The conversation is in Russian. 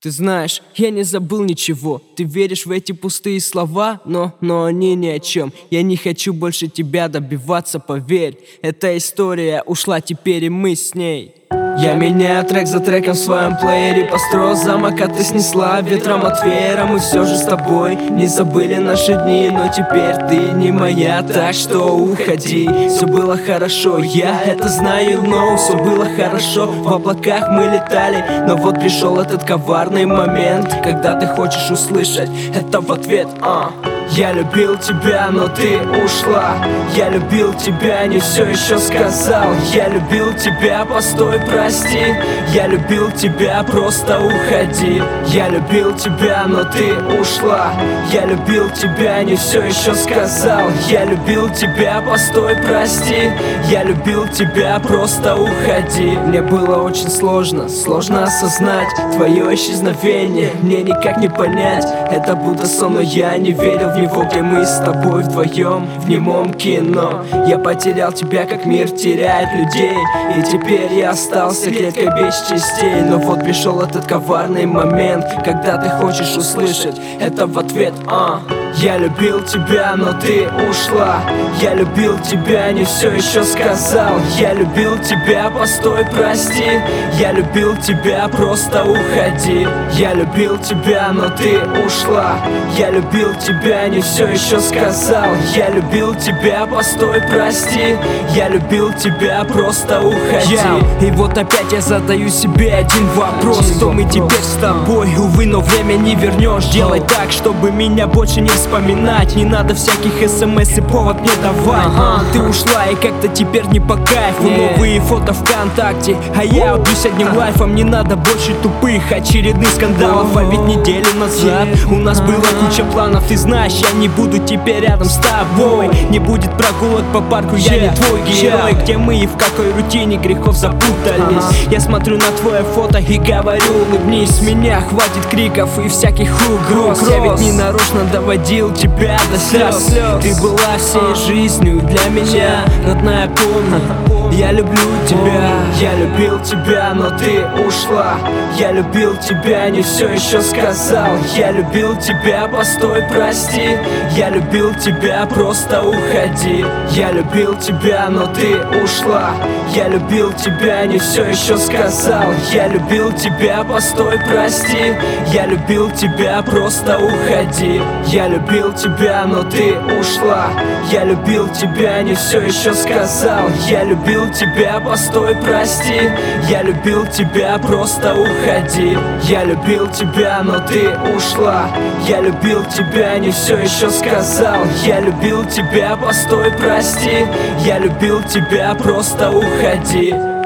Ты знаешь, я не забыл ничего. Ты веришь в эти пустые слова, но они ни о чем. Я не хочу больше тебя добиваться, поверь. Эта история ушла теперь, и мы с ней. Я меняю трек за треком в своем плеере. Построил замок, а ты снесла ветром от веера. Мы все же с тобой не забыли наши дни, но теперь ты не моя, так что уходи. Все было хорошо, я это знаю, но все было хорошо. В облаках мы летали, но вот пришел этот коварный момент, когда ты хочешь услышать это в ответ. Я любил тебя, но ты ушла. Я любил тебя, не все еще сказал. Я любил тебя, постой, прости. Я любил тебя, просто уходи. Я любил тебя, но ты ушла. Я любил тебя, не все еще сказал. Я любил тебя, постой, прости. Я любил тебя, просто уходи. Мне было очень сложно осознать твое исчезновение. Мне никак не понять, это будто сон, но я не верил в него, где мы с тобой вдвоем в немом кино. Я потерял тебя, как мир теряет людей, и теперь я остался клеткой без частей. Но вот пришел этот коварный момент, когда ты хочешь услышать это в ответ. Я любил тебя, но ты ушла. Я любил тебя, не все еще сказал. Я любил тебя, постой, прости. Я любил тебя, просто уходи. Я любил тебя, но ты ушла. Я любил тебя, не все еще сказал. Я любил тебя, постой, прости. Я любил тебя, просто уходи. И вот опять я задаю себе один вопрос: кто мы теперь с тобой? Увы, но время не вернешь. Делай так, чтобы меня больше не вспоминать. Не надо всяких смс и повод не давать. Ты ушла и как-то теперь не по кайфу. Новые фото ВКонтакте, а я убьюсь одним лайфом. Не надо больше тупых очередных скандалов. А ведь неделю назад у нас была куча планов. Ты знаешь, я не буду теперь рядом с тобой. Не будет прогулок по парку, я не твой герой. Где мы и в какой рутине грехов запутались. Я смотрю на твое фото и говорю: улыбнись. С меня хватит криков и всяких угроз. Я ведь не нарочно доводил тебя до слез. Ты была всей жизнью для меня, родная, помни, я люблю тебя. Я любил тебя, но ты ушла. Я любил тебя, не все еще сказал. Я любил тебя, постой, прости. Я любил тебя, просто уходи. Я любил тебя, но ты ушла. Я любил тебя, не все еще сказал. Я любил тебя, постой, прости. Я любил тебя, просто уходи. Я любил тебя, но ты ушла. Я любил тебя, не все еще сказал. Я любил тебя, постой, прости. Я любил тебя, просто уходи. Я любил тебя, но ты ушла. Я любил тебя, не все еще сказал. Я любил тебя, постой, прости. Я любил тебя, просто уходи.